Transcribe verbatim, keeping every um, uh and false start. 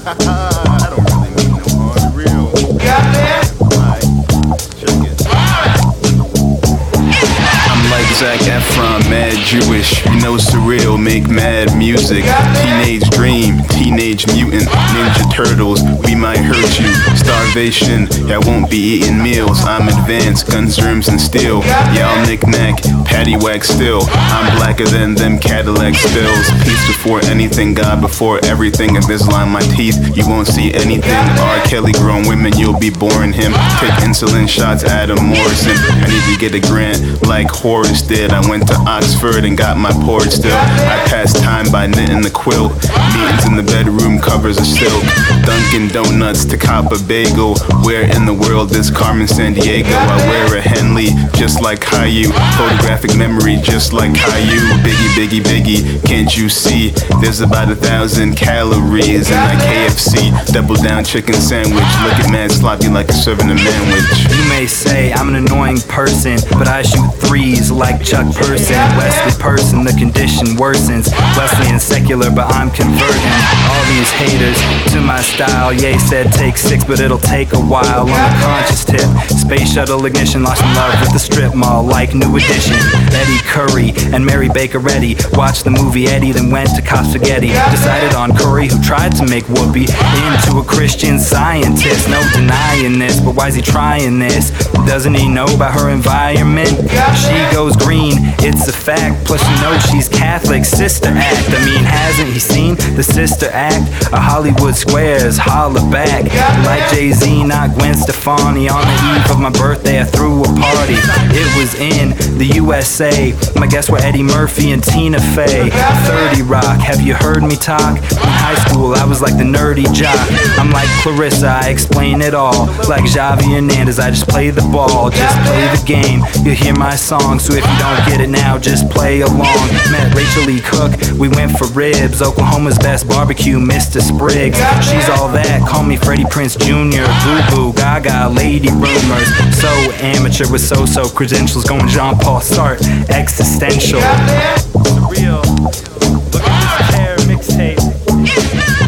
I don't really mean no harm, real. Got that? Alright, check it. I'm like Zac Efron, mad Jewish. You know surreal, make mad music. Teenage dream, teenage mutant. Ninja Turtles, we might hurt you. Starvation, yeah, I won't be eating meals. I'm advanced, guns, germs, and steel. Yeah, I'll knick-knack, paddywhack still. I'm blacker than them Cadillac spills. Peace before anything, God before everything. Invisalign my teeth, you won't see anything. R. Kelly, grown women, you'll be boring him. Take insulin shots, Adam Morrison. I need to get a grant like Horace did. I went to Oxford and got my port still. I passed time by knitting the quilt. Meetings in the bedroom, covers of silk. Dunkin' Donuts to cop a bagel. Where in the world is Carmen Sandiego? I wear a Henley just like Caillou. Photographic memory just like Caillou. Biggie, biggie, biggie, can't you see? There's about a thousand calories in that K F C double down chicken sandwich. Looking mad sloppy like a serving a manwich. You may say I'm an annoying person, but I shoot threes like Chuck Person. Wesley Person, the condition worsens. Wesleyan secular, but I'm converting all these haters to my style. Ye said take six, but it'll take a while. On a conscious tip, space shuttle ignition, lost in love with the strip mall like New Edition. Eddie Curry and Mary Baker Eddy watched the movie Eddie, then went to cop spaghetti. Decided on Curry, who tried to make Whoopi into a Christian Scientist. No denying this, but why's he trying this? Doesn't he know about her environment? She goes green, it's a fact. Plus you know she's Catholic. Sister Act, I mean, hasn't he seen the Sister Act? A Hollywood Squares, holla back. Like Jay-Z, not Gwen Stefani. On the eve of my birthday I threw a party. It was in the U S A. My guests were Eddie Murphy and Tina Fey. thirty Rock, have you heard me talk? In high school I was like the nerdy jock. I'm like Clarissa, I explain it all. Like Javi Hernandez, I just play the ball. Just play the game, you'll hear my song. So if you don't get it now, just play along. Met Rachel Lee Cook, we went for ribs. Oklahoma's best barbecue, Mister Spriggs. She's all that, call me Freddie Prinze Junior Boo Boo, Gaga, Lady Rumors. So amateur with so-so credentials. Going Jean-Paul Sartre, existential. Surreal. Look at this chair mixtape.